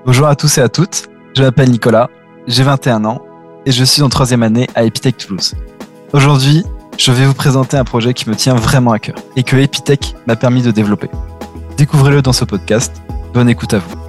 Bonjour à tous et à toutes, je m'appelle Nicolas, j'ai 21 ans et je suis en troisième année à Epitech Toulouse. Aujourd'hui, je vais vous présenter un projet qui me tient vraiment à cœur et que Epitech m'a permis de développer. Découvrez-le dans ce podcast, bonne écoute à vous.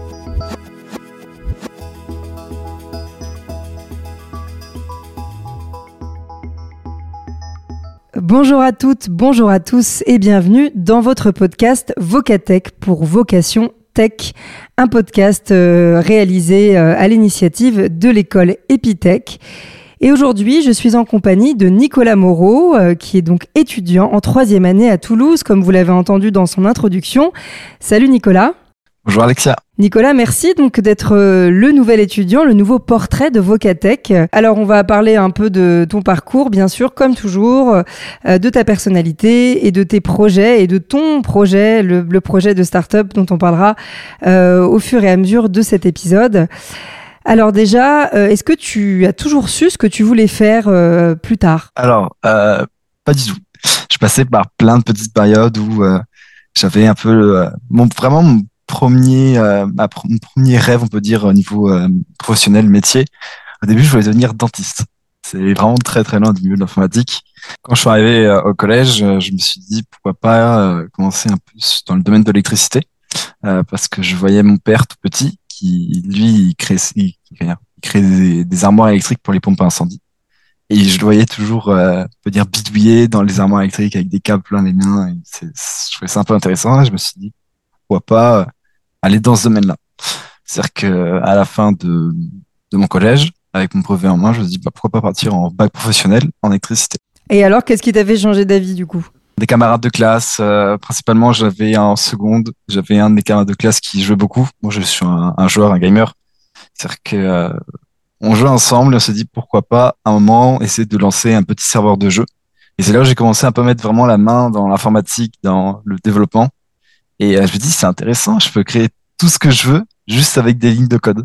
Bonjour à toutes, bonjour à tous et bienvenue dans votre podcast Vocatech pour Vocation Tech, un podcast réalisé à l'initiative de l'école Epitech. Et aujourd'hui, je suis en compagnie de Nicolas Moreau, qui est donc étudiant en troisième année à Toulouse, comme vous l'avez entendu dans son introduction. Salut Nicolas. Bonjour Alexia. Nicolas, merci donc d'être le nouvel étudiant, le nouveau portrait de Vocatech. Alors, on va parler un peu de ton parcours, bien sûr, comme toujours, de ta personnalité et de tes projets et de ton projet, le projet de start-up dont on parlera au fur et à mesure de cet épisode. Alors déjà, est-ce que tu as toujours su ce que tu voulais faire plus tard ? Alors, pas du tout. Je passais par plein de petites périodes où j'avais un peu mon premier rêve, on peut dire, au niveau professionnel, métier. Au début, je voulais devenir dentiste. C'est vraiment très très loin du milieu de l'informatique. Quand je suis arrivé au collège, je me suis dit pourquoi pas commencer un peu dans le domaine de l'électricité, parce que je voyais mon père tout petit qui, lui, il crée des armoires électriques pour les pompes à incendie. Et je le voyais toujours, on peut dire, bidouiller dans les armoires électriques avec des câbles plein les mains. Je trouvais ça un peu intéressant. Et je me suis dit pourquoi pas aller dans ce domaine-là. C'est-à-dire que à la fin de mon collège, avec mon brevet en main, je me suis dit pourquoi pas partir en bac professionnel en électricité. Et alors, qu'est-ce qui t'a fait changer d'avis du coup ? Des camarades de classe, principalement j'avais un de mes camarades de classe qui jouait beaucoup. Moi je suis un joueur, un gamer. C'est-à-dire que on jouait ensemble et on s'est dit pourquoi pas à un moment essayer de lancer un petit serveur de jeu. Et c'est là où j'ai commencé un peu à mettre vraiment la main dans l'informatique, dans le développement. Et je me dis, c'est intéressant, je peux créer tout ce que je veux juste avec des lignes de code.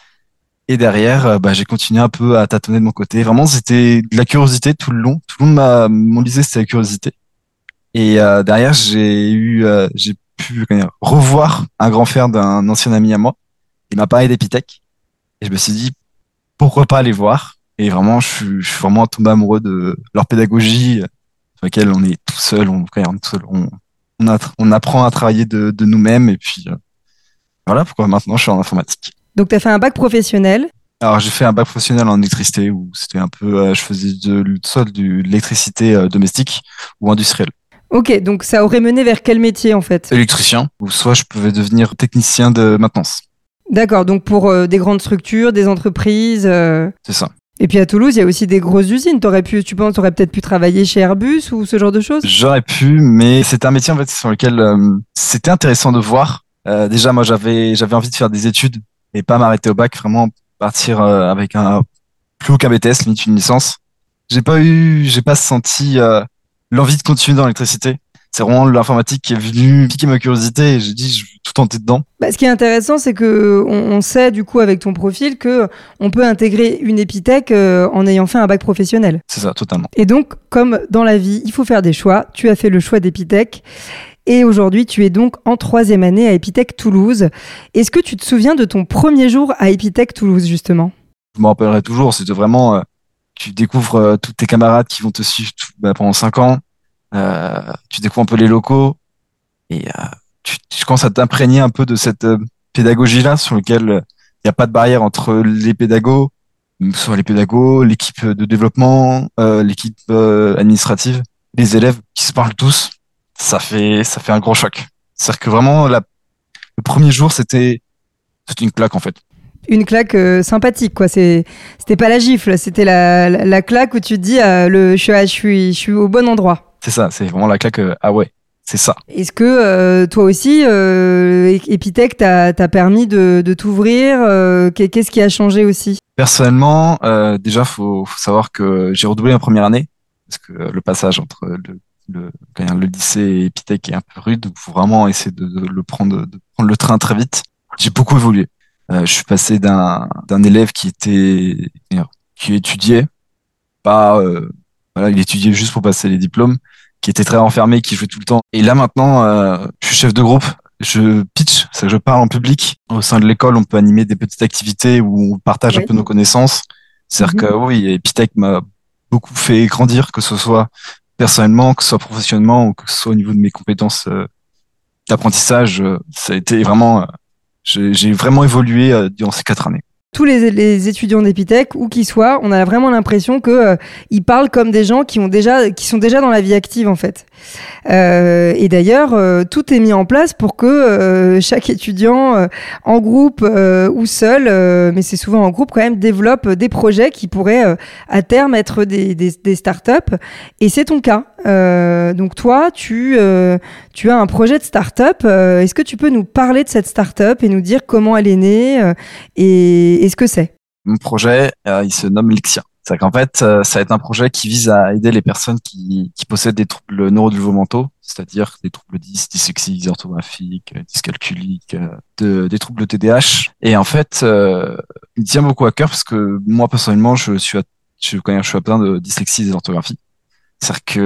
Et derrière, j'ai continué un peu à tâtonner de mon côté. Vraiment, c'était de la curiosité tout le long. Tout le monde m'ont disait c'était la curiosité. Et derrière, j'ai pu revoir un grand frère d'un ancien ami à moi. Il m'a parlé d'Epitech. Et je me suis dit, pourquoi pas aller voir? Et vraiment, je suis vraiment tombé amoureux de leur pédagogie, sur laquelle on est tout seul, on est tout seul, on apprend à travailler de nous-mêmes et puis voilà pourquoi maintenant je suis en informatique. Donc, tu as fait un bac professionnel. Alors j'ai fait un bac professionnel en électricité où c'était un peu, je faisais soit de l'électricité domestique ou industrielle. Ok, donc ça aurait mené vers quel métier en fait ? Électricien ou soit je pouvais devenir technicien de maintenance. D'accord, donc pour des grandes structures, des entreprises. C'est ça. Et puis à Toulouse, il y a aussi des grosses usines. T'aurais peut-être pu travailler chez Airbus ou ce genre de choses ? J'aurais pu, mais c'est un métier en fait sur lequel c'était intéressant de voir. Déjà, moi, j'avais envie de faire des études et pas m'arrêter au bac, vraiment partir avec un plus haut qu'un BTS, limite une licence. J'ai pas senti l'envie de continuer dans l'électricité. C'est vraiment l'informatique qui est venue piquer ma curiosité et j'ai dit je veux tout tenter dedans. Ce qui est intéressant, c'est que on sait du coup avec ton profil que on peut intégrer une Epitech en ayant fait un bac professionnel. C'est ça, totalement. Et donc, comme dans la vie, il faut faire des choix. Tu as fait le choix d'Epitech. Et aujourd'hui, tu es donc en troisième année à Epitech Toulouse. Est-ce que tu te souviens de ton premier jour à Epitech Toulouse, justement ? Je me rappellerai toujours, c'était vraiment, tu découvres tous tes camarades qui vont te suivre pendant 5 ans. Tu découvres un peu les locaux et tu commences à t'imprégner un peu de cette pédagogie-là sur laquelle il n'y a pas de barrière entre les pédagogues, soit les pédagogues, l'équipe de développement, l'équipe administrative, les élèves qui se parlent tous. Ça fait un gros choc. C'est-à-dire que vraiment, le premier jour, c'était une claque, en fait. Une claque sympathique, quoi. C'était pas la gifle, c'était la claque où tu te dis je suis au bon endroit. C'est ça, c'est vraiment la claque. Ah ouais, c'est ça. Est-ce que toi aussi, Epitech t'a permis de t'ouvrir qu'est-ce qui a changé aussi ? Personnellement, déjà, faut savoir que j'ai redoublé ma première année parce que le passage entre le lycée et Epitech est un peu rude. Donc, faut vraiment essayer de prendre le train très vite. J'ai beaucoup évolué. Je suis passé d'un élève qui étudiait, pas voilà, il étudiait juste pour passer les diplômes, qui était très renfermé, qui jouait tout le temps. Et là maintenant, je suis chef de groupe. je pitch, c'est que je parle en public. Au sein de l'école, on peut animer des petites activités où on partage un Oui. peu nos connaissances. C'est-à-dire Mhm. que oui, Epitech m'a beaucoup fait grandir, que ce soit personnellement, que ce soit professionnellement ou que ce soit au niveau de mes compétences d'apprentissage. Ça a été vraiment, j'ai vraiment évolué durant ces 4 années. Tous les étudiants d'Epitech, où qu'ils soient, on a vraiment l'impression que ils parlent comme des gens qui sont déjà dans la vie active en fait. Et d'ailleurs, tout est mis en place pour que chaque étudiant, en groupe ou seul, mais c'est souvent en groupe quand même, développe des projets qui pourraient à terme être des startups. Et c'est ton cas. Donc toi, tu as un projet de startup. Est-ce que tu peux nous parler de cette startup et nous dire comment elle est née et ce que c'est? Mon projet, il se nomme Lexia. C'est qu'en fait, ça va être un projet qui vise à aider les personnes qui possèdent des troubles neurodéveloppementaux, c'est-à-dire des troubles dyslexie, dysorthographique, dyscalculique, des troubles TDAH. Et en fait, il me tient beaucoup à cœur parce que moi, personnellement, je suis atteint de dyslexie et dysorthographie. C'est-à-dire que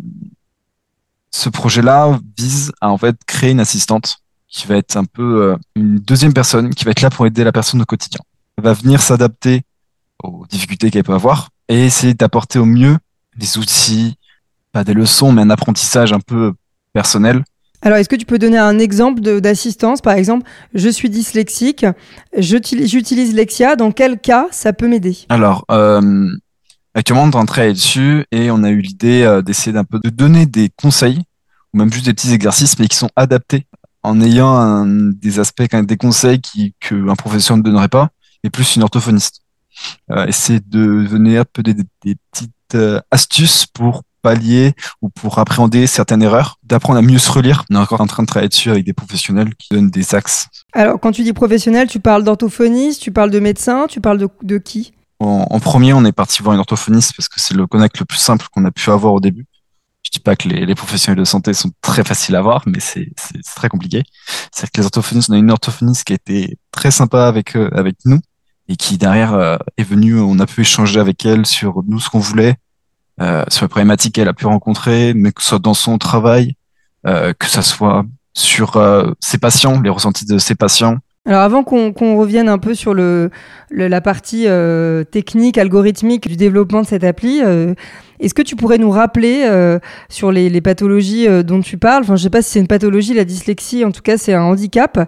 ce projet-là vise à en fait créer une assistante qui va être un peu une deuxième personne qui va être là pour aider la personne au quotidien. Elle va venir s'adapter aux difficultés qu'elle peut avoir et essayer d'apporter au mieux des outils, pas des leçons, mais un apprentissage un peu personnel. Alors, est-ce que tu peux donner un exemple d'assistance? Par exemple, je suis dyslexique, j'utilise Lexia. Dans quel cas ça peut m'aider? Alors, actuellement, on est en train de travailler dessus et on a eu l'idée d'essayer d'un peu de donner des conseils ou même juste des petits exercices, mais qui sont adaptés en ayant des aspects, quand même, des conseils qu'un professeur ne donnerait pas, et plus une orthophoniste. Essayer de donner un peu des petites astuces pour pallier ou pour appréhender certaines erreurs, d'apprendre à mieux se relire. On est encore en train de travailler dessus avec des professionnels qui donnent des axes. Alors, quand tu dis professionnel, tu parles d'orthophoniste, tu parles de médecin, tu parles de qui? En premier, on est parti voir une orthophoniste parce que c'est le contact le plus simple qu'on a pu avoir au début. Je dis pas que les professionnels de santé sont très faciles à voir, mais c'est très compliqué. C'est que les orthophonistes, on a une orthophoniste qui a été très sympa avec nous et qui derrière est venue, on a pu échanger avec elle sur nous ce qu'on voulait, sur les problématiques qu'elle a pu rencontrer, mais que ce soit dans son travail, que ça soit sur ses patients, les ressentis de ses patients. Alors avant qu'on revienne un peu sur la partie technique, algorithmique du développement de cette appli, est-ce que tu pourrais nous rappeler sur les pathologies dont tu parles? Enfin, je sais pas si c'est une pathologie, la dyslexie, en tout cas c'est un handicap.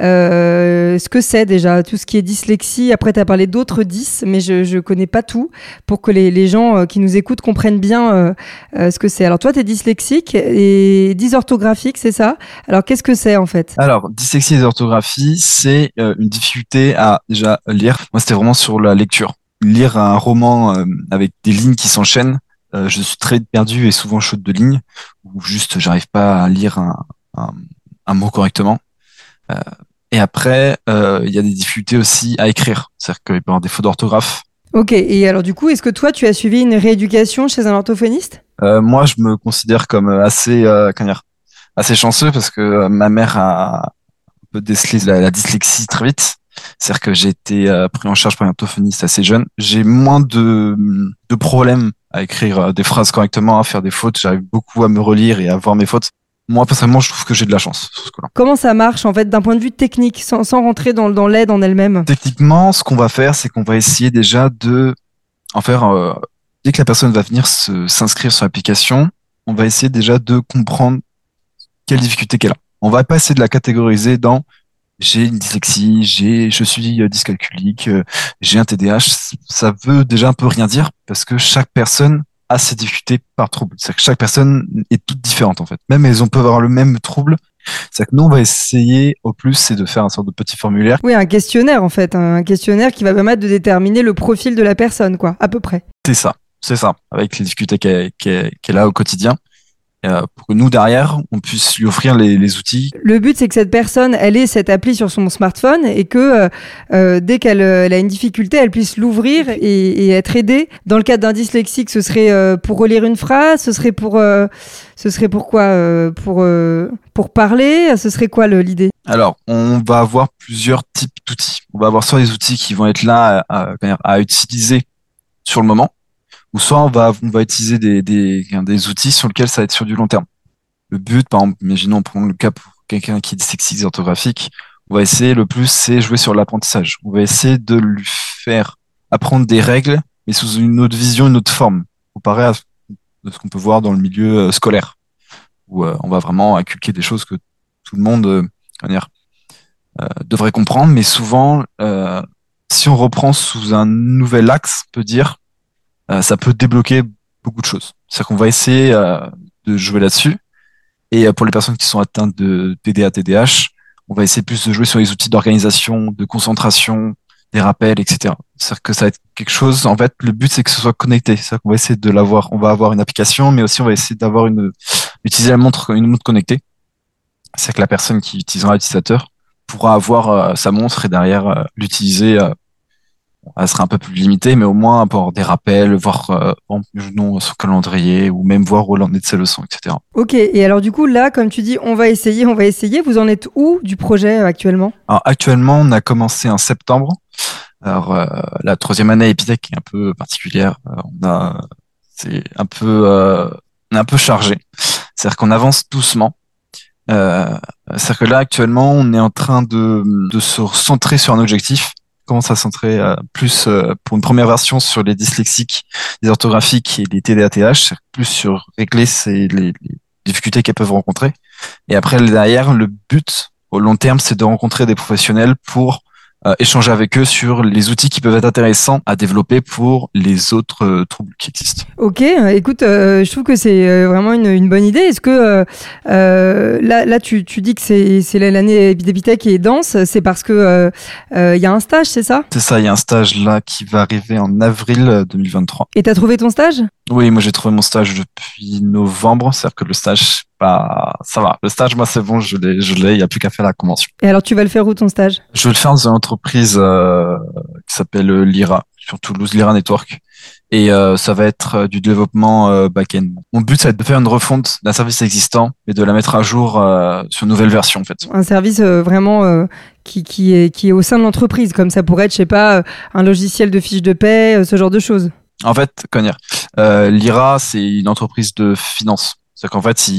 Ce que c'est déjà, tout ce qui est dyslexie. Après, tu as parlé d'autres dys, mais je connais pas tout pour que les gens qui nous écoutent comprennent bien ce que c'est. Alors toi, tu es dyslexique et dysorthographique, c'est ça? Alors qu'est-ce que c'est en fait? Alors, dyslexie et orthographie, c'est une difficulté à déjà lire. Moi, c'était vraiment sur la lecture. Lire un roman avec des lignes qui s'enchaînent, je suis très perdu et souvent faute de lignes, ou juste j'arrive pas à lire un, un mot correctement. Euh, et après, il y a des difficultés aussi à écrire. C'est-à-dire qu'il peut y avoir des fautes d'orthographe. Ok, et alors du coup, est-ce que toi, tu as suivi une rééducation chez un orthophoniste? Moi, je me considère comme assez, comment dire, assez chanceux parce que ma mère a un peu décelé la dyslexie très vite. C'est-à-dire que j'ai été pris en charge par un orthophoniste assez jeune. J'ai moins de problèmes à écrire des phrases correctement, à faire des fautes. J'arrive beaucoup à me relire et à voir mes fautes. Moi, personnellement, je trouve que j'ai de la chance sur ce coup-là. Comment ça marche en fait d'un point de vue technique, sans rentrer dans l'aide en elle-même? Techniquement, ce qu'on va faire, c'est qu'on va essayer déjà de en faire, dès que la personne va venir s'inscrire sur l'application, on va essayer déjà de comprendre quelle difficulté qu'elle a. On va pas essayer de la catégoriser dans j'ai une dyslexie, je suis dyscalculique, j'ai un TDAH. Ça veut déjà un peu rien dire parce que chaque personne a ses difficultés par trouble. C'est-à-dire que chaque personne est toute différente en fait. Même elles peuvent avoir le même trouble. C'est-à-dire que nous, on va essayer au plus, c'est de faire un sorte de petit formulaire. Oui, un questionnaire en fait, un questionnaire qui va permettre de déterminer le profil de la personne, quoi, à peu près. C'est ça, avec les difficultés qu'elle a au quotidien. Pour que nous, derrière, on puisse lui offrir les outils. Le but, c'est que cette personne, elle ait cette appli sur son smartphone et que dès qu'elle elle a une difficulté, elle puisse l'ouvrir et être aidée. Dans le cadre d'un dyslexique, ce serait pour relire une phrase, ce serait pour quoi pour parler, ce serait quoi l'idée? Alors, on va avoir plusieurs types d'outils. On va avoir soit des outils qui vont être là à utiliser sur le moment, ou soit on va utiliser des outils sur lesquels ça va être sur du long terme. Le but, par exemple, imaginons, on prend le cas quelqu'un qui est dyslexique orthographique, on va essayer le plus, c'est jouer sur l'apprentissage. On va essayer de lui faire apprendre des règles, mais sous une autre vision, une autre forme, comparé à ce qu'on peut voir dans le milieu scolaire, où on va vraiment inculquer des choses que tout le monde comment dire, devrait comprendre, mais souvent, si on reprend sous un nouvel axe, on peut dire, ça peut débloquer beaucoup de choses. C'est-à-dire qu'on va essayer de jouer là-dessus. Et pour les personnes qui sont atteintes de TDA, TDAH, on va essayer plus de jouer sur les outils d'organisation, de concentration, des rappels, etc. C'est-à-dire que ça va être quelque chose, en fait, le but, c'est que ce soit connecté. C'est-à-dire qu'on va essayer de l'avoir, on va avoir une application, mais aussi on va essayer utiliser une montre connectée. C'est-à-dire que la personne qui utilisera l'utilisateur pourra avoir sa montre et derrière l'utiliser. Elle sera un peu plus limitée, mais au moins avoir des rappels, voir non, son calendrier ou même voir où l'on est de ses leçons, etc. Ok, et alors du coup, là, comme tu dis, on va essayer, vous en êtes où du projet actuellement? Alors actuellement, on a commencé en septembre. Alors la troisième année Epitech est un peu particulière. C'est un peu, on est un peu chargé. C'est-à-dire qu'on avance doucement. C'est-à-dire que là, actuellement, on est en train de se centrer sur un objectif. On commence à centrer plus pour une première version sur les dyslexiques, les orthographiques et les TDAH, plus sur régler les difficultés qu'elles peuvent rencontrer. Et après, derrière, le but au long terme, c'est de rencontrer des professionnels pour échanger avec eux sur les outils qui peuvent être intéressants à développer pour les autres troubles qui existent. Ok, écoute, je trouve que c'est vraiment une bonne idée. Est-ce que là tu dis que c'est l'année d'Epitech qui est dense, c'est parce que il y a un stage, c'est ça? C'est ça, il y a un stage là qui va arriver en avril 2023. Et t'as trouvé ton stage? Oui, moi j'ai trouvé mon stage depuis novembre, c'est-à-dire que le stage, bah, ça va. Le stage, moi c'est bon, je l'ai, il n'y a plus qu'à faire la convention. Et alors tu vas le faire où ton stage? Je vais le faire dans une entreprise qui s'appelle Lyra, sur Toulouse, Lyra Network. Et ça va être du développement back-end. Mon but, ça va être de faire une refonte d'un service existant et de la mettre à jour sur une nouvelle version, en fait. Un service vraiment qui est au sein de l'entreprise, comme ça pourrait être, je sais pas, un logiciel de fiche de paie, ce genre de choses. En fait, comment dire, Lyra, c'est une entreprise de finance. C'est-à-dire qu'en fait,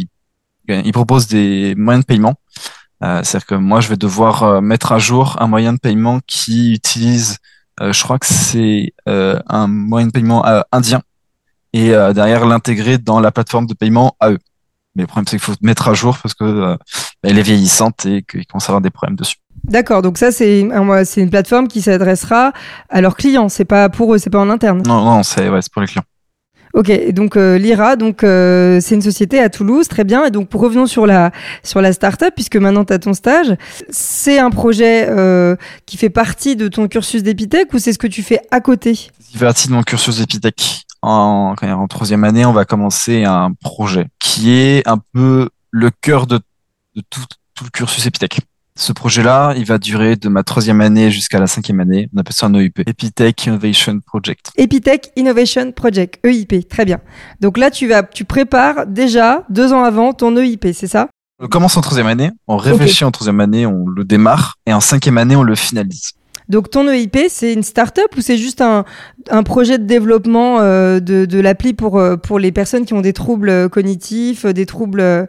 il propose des moyens de paiement. C'est-à-dire que moi, je vais devoir mettre à jour un moyen de paiement qui utilise, je crois que c'est un moyen de paiement indien, et derrière l'intégrer dans la plateforme de paiement à eux. Mais le problème, c'est qu'il faut mettre à jour parce que elle est vieillissante et qu'il commence à avoir des problèmes dessus. D'accord, donc ça c'est une plateforme qui s'adressera à leurs clients, c'est pas pour eux, c'est pas en interne. Non, non, c'est pour les clients. Ok, donc Lyra, donc c'est une société à Toulouse, très bien. Et donc revenons sur la start-up, puisque maintenant tu as ton stage. C'est un projet qui fait partie de ton cursus d'Epitech ou c'est ce que tu fais à côté? C'est partie de mon cursus Epitech. En troisième année, on va commencer un projet qui est un peu le cœur de tout le cursus Epitech. Ce projet-là, il va durer de ma troisième année jusqu'à la cinquième année. On appelle ça un EIP, Epitech Innovation Project. Epitech Innovation Project, EIP, très bien. Donc là, tu prépares déjà 2 ans avant ton EIP, c'est ça? On commence en troisième année, on réfléchit en troisième année, on le démarre, et en cinquième année, on le finalise. Donc ton EIP, c'est une start-up ou c'est juste un projet de développement de l'appli pour les personnes qui ont des troubles cognitifs, des troubles...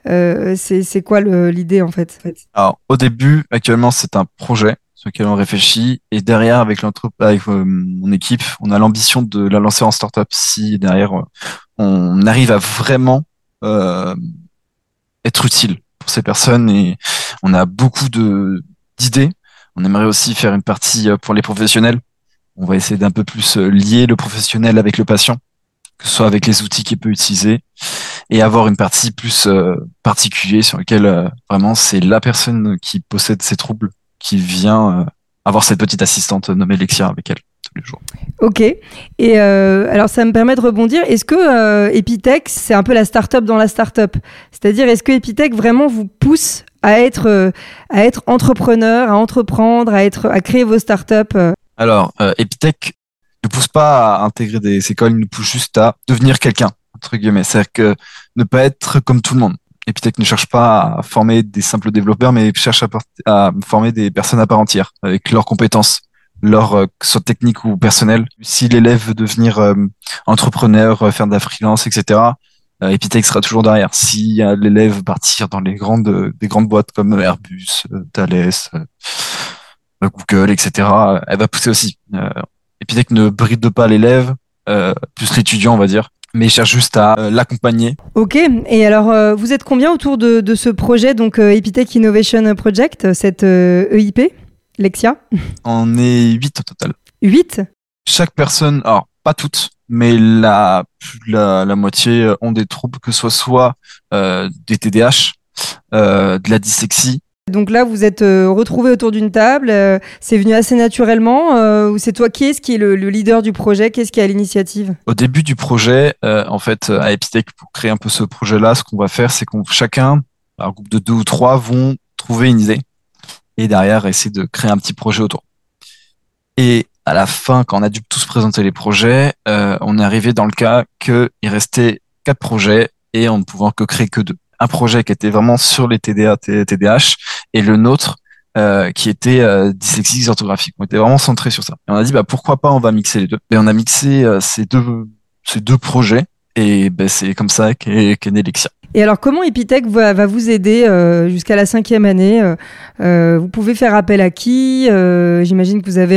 c'est quoi l'idée en fait? Alors, au début, actuellement, c'est un projet sur lequel on réfléchit, et derrière, avec mon équipe, on a l'ambition de la lancer en start-up si derrière, on arrive à vraiment être utile pour ces personnes, et on a beaucoup d'idées. On aimerait aussi faire une partie pour les professionnels. On va essayer d'un peu plus lier le professionnel avec le patient, que ce soit avec les outils qu'il peut utiliser, et avoir une partie plus particulière sur laquelle vraiment c'est la personne qui possède ces troubles qui vient avoir cette petite assistante nommée Lexia avec elle tous les jours. Ok. Et alors, ça me permet de rebondir. Est-ce que Epitech, c'est un peu la start-up dans la start-up? C'est-à-dire, est-ce que Epitech vraiment vous pousse à être entrepreneur, à entreprendre, à créer vos start-up? Alors, Epitech ne pousse pas à intégrer des écoles, il nous pousse juste à devenir quelqu'un, entre guillemets. C'est-à-dire que ne pas être comme tout le monde. Epitech ne cherche pas à former des simples développeurs, mais cherche à former des personnes à part entière, avec leurs compétences, que ce soit techniques ou personnelles. Si l'élève veut devenir entrepreneur, faire de la freelance, etc., Epitech sera toujours derrière. Si l'élève veut partir dans des grandes boîtes comme Airbus, Thales, Google, etc., elle va pousser aussi. Epitech ne bride pas l'élève, plus l'étudiant, on va dire, mais il cherche juste à l'accompagner. Ok, et alors vous êtes combien autour de ce projet, donc Epitech Innovation Project, cette EIP, Lexia? On est 8 au total. 8? Chaque personne, alors pas toutes, mais la moitié ont des troubles, que ce soit des TDAH, de la dyslexie. Donc là, vous êtes retrouvés autour d'une table, c'est venu assez naturellement, ou c'est toi qui est le leader du projet, qui est-ce qui a l'initiative? Au début du projet, en fait, à Epitech, pour créer un peu ce projet-là, ce qu'on va faire, c'est qu'on chacun, un groupe de 2 ou 3, vont trouver une idée et derrière essayer de créer un petit projet autour. Et à la fin, quand on a dû tous présenter les projets, on est arrivé dans le cas qu'il restait 4 projets et on ne pouvait que créer que 2. Un projet qui était vraiment sur les TDA, TDAH et le nôtre qui était dyslexie orthographique. On était vraiment centré sur ça. Et on a dit bah pourquoi pas on va mixer les deux. Et on a mixé ces deux projets et ben c'est comme ça qu'est né Lexia. Et alors, comment Epitech va vous aider jusqu'à la 5e année? Vous pouvez faire appel à qui? J'imagine que vous avez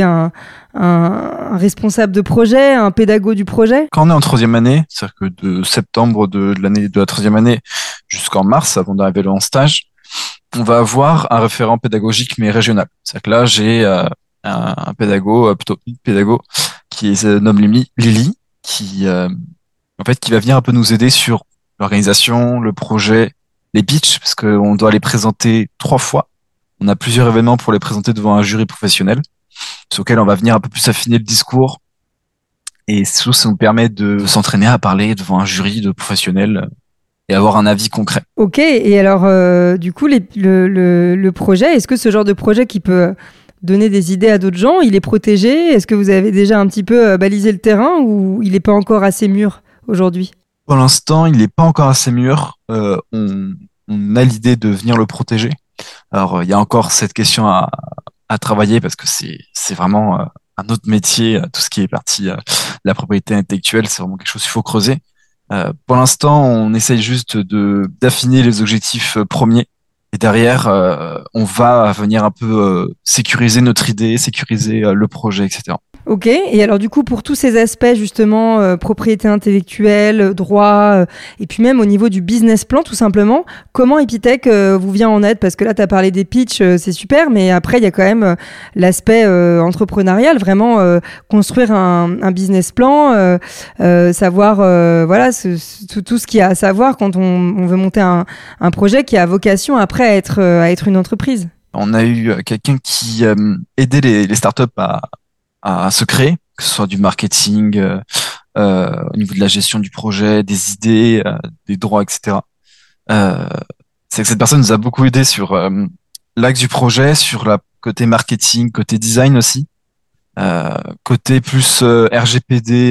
un responsable de projet, un pédago du projet? Quand on est en 3e année, c'est-à-dire que de septembre de l'année de la 3e année jusqu'en mars, avant d'arriver en stage, on va avoir un référent pédagogique mais régional. C'est-à-dire que là, j'ai un pédago, plutôt une pédago, qui se nomme Lily, qui en fait qui va venir un peu nous aider sur l'organisation, le projet, les pitchs, parce qu'on doit les présenter 3 fois. On a plusieurs événements pour les présenter devant un jury professionnel, sur lequel on va venir un peu plus affiner le discours. Et surtout, ça nous permet de s'entraîner à parler devant un jury de professionnels et avoir un avis concret. Ok, et alors, du coup, le projet, est-ce que ce genre de projet qui peut donner des idées à d'autres gens, il est protégé? Est-ce que vous avez déjà un petit peu balisé le terrain ou il n'est pas encore assez mûr aujourd'hui? Pour l'instant, il n'est pas encore assez mûr. On a l'idée de venir le protéger. Alors, il y a encore cette question à travailler parce que c'est vraiment un autre métier. Tout ce qui est partie la propriété intellectuelle, c'est vraiment quelque chose qu'il faut creuser. Pour l'instant, on essaye juste d'affiner les objectifs premiers. Et derrière, on va venir un peu sécuriser notre idée, sécuriser le projet, etc. Ok, et alors du coup, pour tous ces aspects justement, propriété intellectuelle, droit, et puis même au niveau du business plan tout simplement, comment Epitech vous vient en aide? Parce que là, tu as parlé des pitchs, c'est super, mais après, il y a quand même l'aspect entrepreneurial, vraiment construire un business plan, savoir voilà, tout ce qu'il y a à savoir quand on veut monter un projet qui a vocation après à être une entreprise. On a eu quelqu'un qui aidait les startups à se créer, que ce soit du marketing, au niveau de la gestion du projet, des idées, des droits, etc. Euh, c'est que cette personne nous a beaucoup aidé sur l'axe du projet, sur la côté marketing, côté design aussi, côté plus RGPD,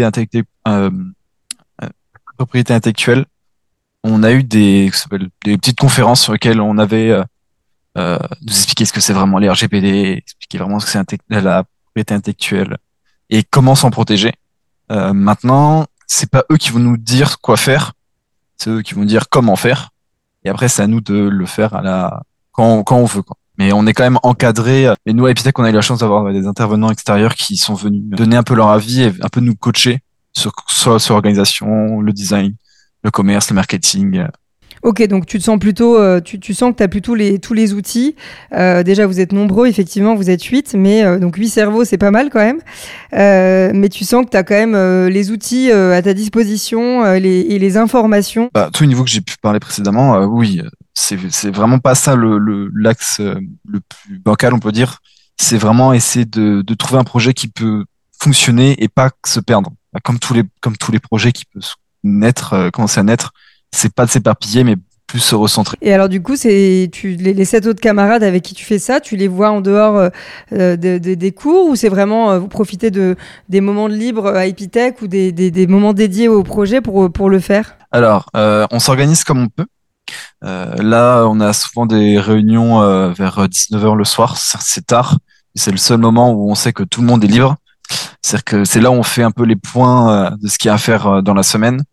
propriété intellectuelle. On a eu des petites conférences sur lesquelles on avait nous expliquer ce que c'est vraiment les RGPD, expliquer vraiment ce que c'est la propriété intellectuelle et comment s'en protéger. Maintenant, c'est pas eux qui vont nous dire quoi faire, c'est eux qui vont dire comment faire. Et après, c'est à nous de le faire quand on veut, quoi. Mais on est quand même encadré. Et nous, à Epitech, on a eu la chance d'avoir des intervenants extérieurs qui sont venus donner un peu leur avis et un peu nous coacher sur l'organisation, le design, le commerce, le marketing. Ok, donc tu te sens plutôt, tu sens que tu as plutôt tous les outils. Déjà, vous êtes nombreux, effectivement, vous êtes 8, mais donc 8 cerveaux, c'est pas mal quand même. Mais tu sens que tu as quand même les outils à ta disposition et les informations. Bah, tout le niveau que j'ai pu parler précédemment, oui, c'est vraiment pas ça l'axe le plus bancal, on peut dire. C'est vraiment essayer de trouver un projet qui peut fonctionner et pas se perdre. Bah, comme tous les projets qui peuvent naître, commencer à naître, c'est pas de s'éparpiller, mais plus se recentrer. Et alors du coup, les 7 autres camarades avec qui tu fais ça, tu les vois en dehors des cours ou c'est vraiment vous profitez des moments de libre à Epitech ou des moments dédiés au projet pour le faire? Alors, on s'organise comme on peut. Là, on a souvent des réunions vers 19h le soir, c'est tard. C'est le seul moment où on sait que tout le monde est libre. C'est-à-dire que c'est là où on fait un peu les points de ce qu'il y a à faire dans la semaine.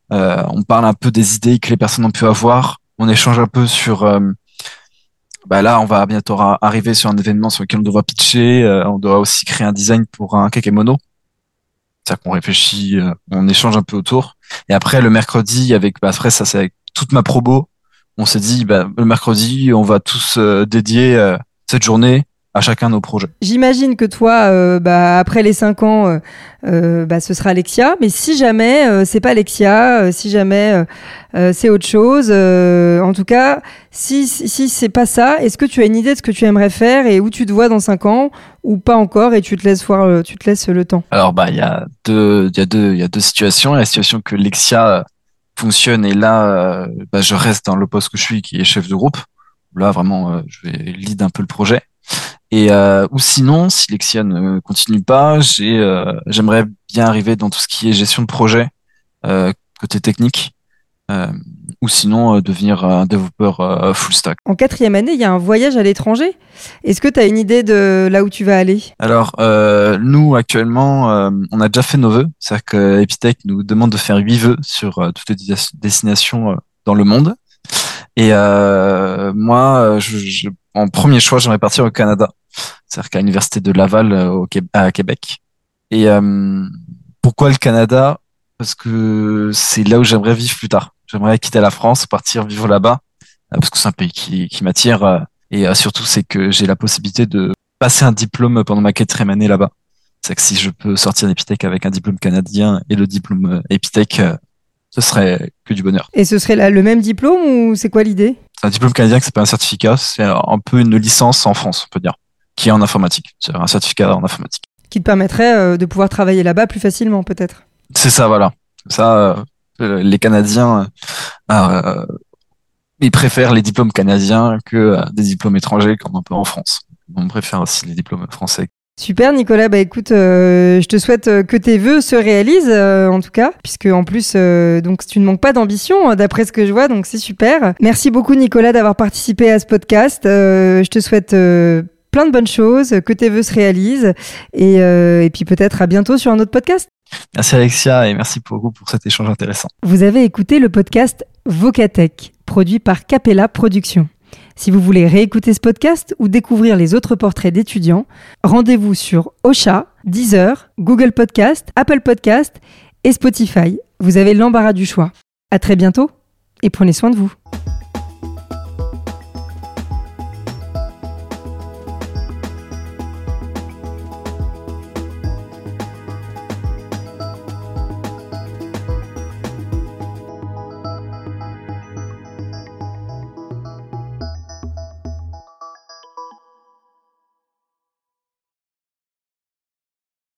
On parle un peu des idées que les personnes ont pu avoir. On échange un peu sur là, on va bientôt arriver sur un événement sur lequel on devra pitcher. On doit aussi créer un design pour un kakemono. C'est-à-dire qu'on réfléchit, on échange un peu autour. Et après, le mercredi, après ça, c'est avec toute ma probo. On s'est dit, le mercredi, on va tous dédier cette journée à chacun nos projets. J'imagine que toi, après les 5 ans, ce sera Lexia. Mais si jamais c'est pas Lexia, si jamais c'est autre chose, en tout cas, si c'est pas ça, est-ce que tu as une idée de ce que tu aimerais faire et où tu te vois dans 5 ans ou pas encore et tu te laisses le temps? Alors il y a deux situations. Il y a la situation que Lexia fonctionne et là, je reste dans le poste que je suis, qui est chef de groupe. Là, vraiment, je vais lead un peu le projet. Et ou sinon, si Lexia ne continue pas, j'aimerais bien arriver dans tout ce qui est gestion de projet côté technique, ou sinon devenir un développeur full stack. En 4e année, il y a un voyage à l'étranger. Est-ce que tu as une idée de là où tu vas aller? Alors nous actuellement, on a déjà fait nos vœux, c'est-à-dire que Epitech nous demande de faire 8 vœux sur toutes les destinations dans le monde. Et moi, en premier choix, j'aimerais partir au Canada, c'est-à-dire qu'à l'université de Laval à Québec. Et pourquoi le Canada? Parce que c'est là où j'aimerais vivre plus tard. J'aimerais quitter la France, partir vivre là-bas, parce que c'est un pays qui m'attire. Et surtout, c'est que j'ai la possibilité de passer un diplôme pendant ma 4e année là-bas. C'est que si je peux sortir d'Epitech avec un diplôme canadien et le diplôme Epitech, ce serait que du bonheur. Et ce serait le même diplôme ou c'est quoi l'idée? C'est un diplôme canadien qui s'appelle un certificat. C'est un peu une licence en France, on peut dire, qui est en informatique. C'est un certificat en informatique. Qui te permettrait de pouvoir travailler là-bas plus facilement, peut-être. C'est ça, voilà. Ça, les Canadiens, ils préfèrent les diplômes canadiens que des diplômes étrangers, comme un peu en France. On préfère aussi les diplômes français. Super Nicolas, écoute, je te souhaite que tes vœux se réalisent en tout cas, puisque en plus donc tu ne manques pas d'ambition d'après ce que je vois, donc c'est super. Merci beaucoup Nicolas d'avoir participé à ce podcast. Je te souhaite plein de bonnes choses, que tes vœux se réalisent et puis peut-être à bientôt sur un autre podcast. Merci Alexia et merci beaucoup pour cet échange intéressant. Vous avez écouté le podcast Vocatech, produit par Capella Productions. Si vous voulez réécouter ce podcast ou découvrir les autres portraits d'étudiants, rendez-vous sur Ocha, Deezer, Google Podcast, Apple Podcast et Spotify. Vous avez l'embarras du choix. À très bientôt et prenez soin de vous.